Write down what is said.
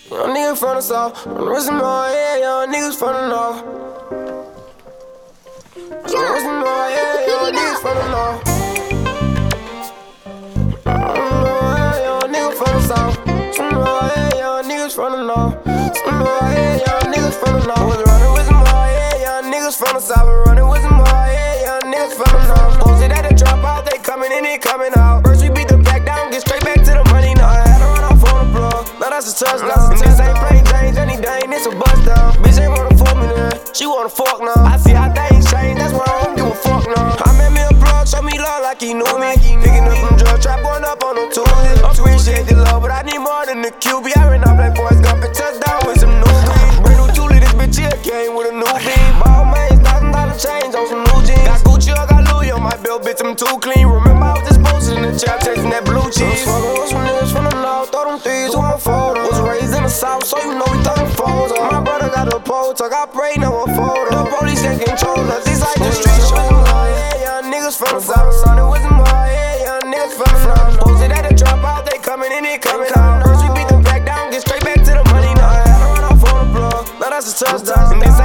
Young niggas from the south, rest in my head, young niggas from the north. Rest in my head, young niggas from the north. Young niggas from the south. Some of my head, young niggas from the north. Some of my head, young niggas from the north. Was running with some my head, young niggas from the south. Running with some my head, young niggas from the north. Posted at the drop out, they coming in and coming out. First we beat the back down, get straight back to the money. Now I had to run off on the plug. Now that's a touchdown. And this ain't plain James, any day, it's a bust down. Bitch ain't wanna fuck me then, she wanna fuck now. I see how things change, that's why I don't give a fuck now. I met me a plug, show me love like he knew me. Picking up some drugs, trap going up on the Tuesday. Appreciate the love, but I need more than the QB. I ran off like Forrest Gump and touchdown with some new green. Brand new Thule, this bitch here came with a new beam. Ball mains, $1,000 change on some new jeans. Got Gucci or got Louis on my belt, bitch, I'm too clean. Remember I was just posted in the trap, chasing that blue cheese. Was some niggas from the north, throw them threes, who I'm for. Was raised in the south, so you know we throw them foes. My brother got the pole, talk, I pray, no one photo. The police can't control us, it's like the street show. Young niggas from the south, son, it wasn't my head, young niggas from the north. Posted at the drop out, they coming in and coming out. First we beat them back down, get straight back to the money. Now I had to run off on the plug, now that's a touchdown. And this